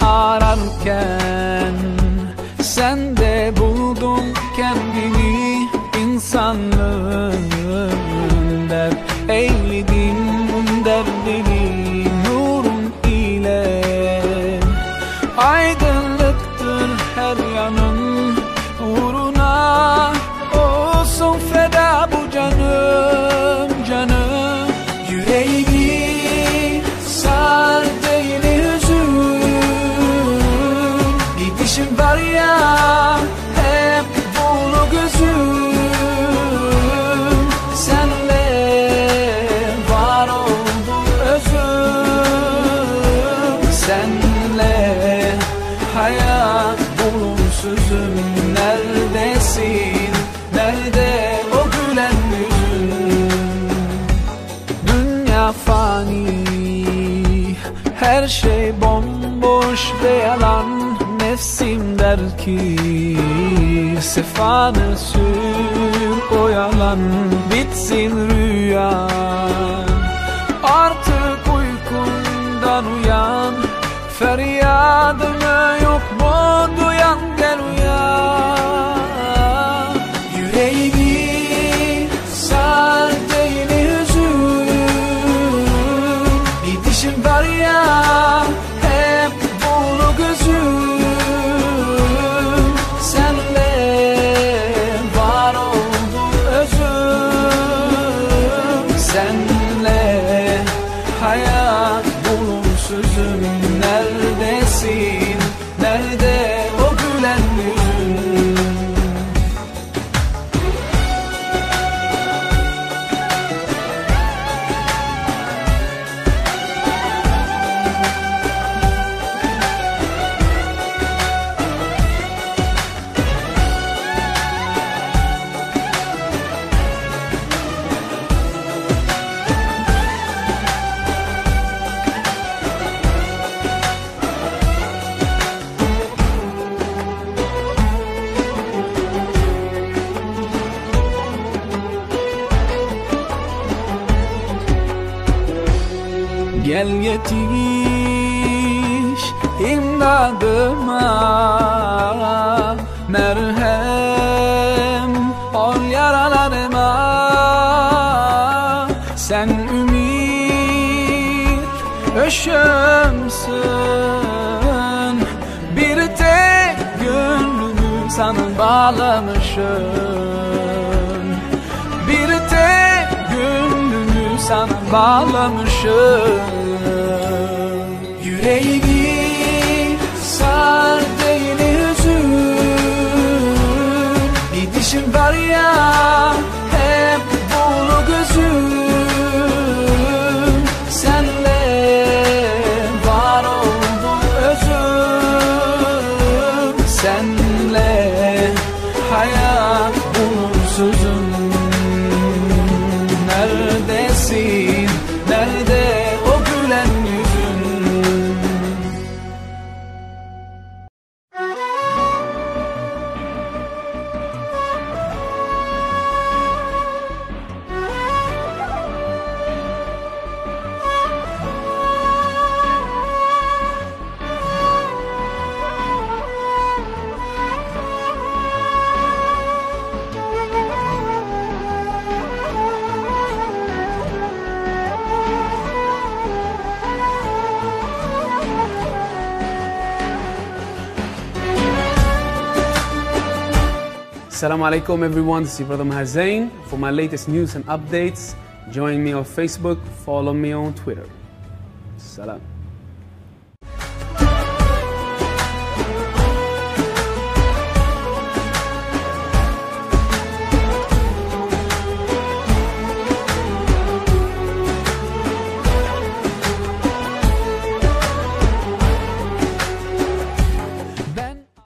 ararken sende buldum kendimi, insanlığın dert eyledim derdini nurun ile. Aydınlıktır her yanın uğruna olsun feda bu canım canım. Yüreğimi sar değil hüzün, gidişim var ya hep dolu gözüm. Senle var oldu özüm, senle hayat bulunsuzum. Neredesin, nerede o gülen yüzün? Dünya fani, her şey bomboş ve yalan. Nefsim der ki sefanı sür o yalan, bitsin rüya. Artık uykundan uyan, feryadımı yok mu duyan, gel uyan. Yüreğimi sar değil hüzün, gidişim var ya hep dolu gözüm. Senle var oldu özüm, senle hayat bulunsuzum. Neredesin, nerede o gülen yüzün? Gel yetiş imdadıma, merhem ol yaralarıma. Sen ümit ışığımsın, bir tek gönlümü sana bağlamışım. Bir tek gönlümü sana bağlamışım. Yüreğimi sar değil hüzün, gidişim var ya hep dolu gözüm. Senle var oldu özüm, senle hayat bulunsuzum. Neredesin, nerede o gülen yüzün? Assalamu alaikum everyone, this is your brother Maher Zain. For my latest news and updates, join me on Facebook, follow me on Twitter. Salam.